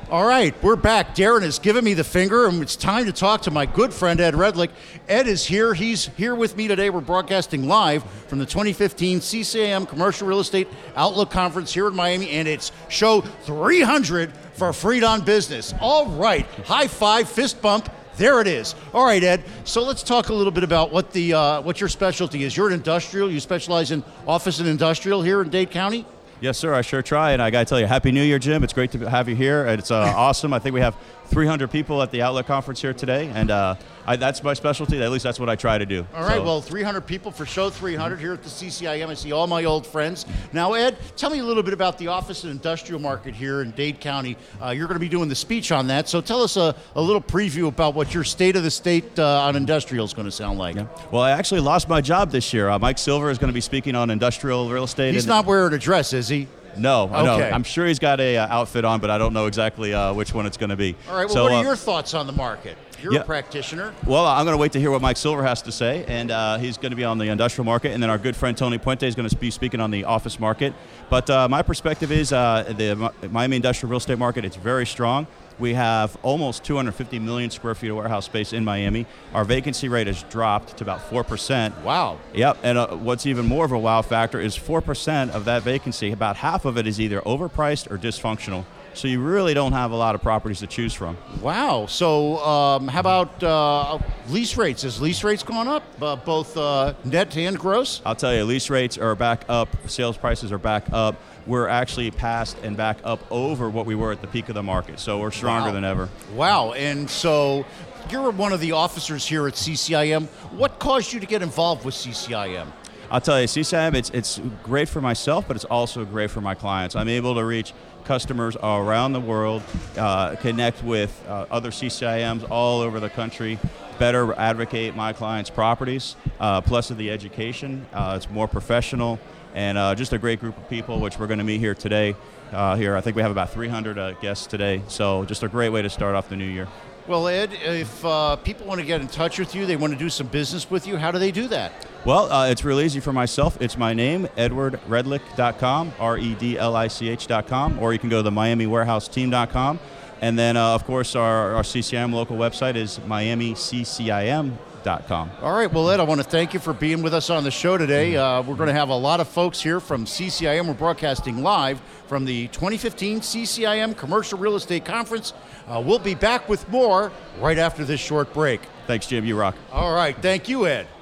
All right, we're back. Darren has given me the finger, and it's time to talk to my good friend, Ed Redlick. Ed is here. He's here with me today. We're broadcasting live from the 2015 CCIM Commercial Real Estate Outlook Conference here in Miami, and it's show 300 for Freed on Business. All right, high five, fist bump. There it is. All right, Ed. So let's talk a little bit about what your specialty is. You're an industrial. You specialize in office and industrial here in Dade County? Yes, sir. I sure try, and I got to tell you, Happy New Year, Jim. It's great to have you here. It's awesome. I think we have 300 people at the Outlet Conference here today, and that's my specialty. At least that's what I try to do. All right, well, 300 people for show 300 here at the CCIM. I see all my old friends. Now, Ed, tell me a little bit about the office and industrial market here in Dade County. You're going to be doing the speech on that, so tell us a little preview about what your state of the state on industrial is going to sound like. Yeah. Well, I actually lost my job this year. Mike Silver is going to be speaking on industrial real estate. He's not wearing a dress, is he? No, okay. No. I'm sure he's got a outfit on, but I don't know exactly which one it's going to be. All right, well, what are your thoughts on the market? You're a practitioner. Well, I'm going to wait to hear what Mike Silver has to say, and he's going to be on the industrial market, and then our good friend Tony Puente is going to be speaking on the office market. But my perspective is the Miami industrial real estate market, it's very strong. We have almost 250 million square feet of warehouse space in Miami. Our vacancy rate has dropped to about 4%. Wow. Yep, and what's even more of a wow factor is 4% of that vacancy, about half of it is either overpriced or dysfunctional. So you really don't have a lot of properties to choose from. Wow. So how about lease rates? Has lease rates gone up, both net and gross? I'll tell you, lease rates are back up. Sales prices are back up. We're actually past and back up over what we were at the peak of the market. So we're stronger than ever. Wow. And so you're one of the officers here at CCIM. What caused you to get involved with CCIM? I'll tell you, CCIM, it's great for myself, but it's also great for my clients. I'm able to reach customers around the world, connect with other CCIMs all over the country, better advocate my clients' properties, plus of the education. It's more professional, and just a great group of people, which we're going to meet here today. I think we have about 300 guests today, so just a great way to start off the new year. Well, Ed, if people want to get in touch with you, they want to do some business with you, how do they do that? Well, it's real easy for myself. It's my name, edwardredlich.com, REDLICH.com, or you can go to the MiamiWarehouseTeam.com. And then, of course, our CCIM local website is MiamiCCIM.com. All right. Well, Ed, I want to thank you for being with us on the show today. We're going to have a lot of folks here from CCIM. We're broadcasting live from the 2015 CCIM Commercial Real Estate Conference. We'll be back with more right after this short break. Thanks, Jim. You rock. All right. Thank you, Ed.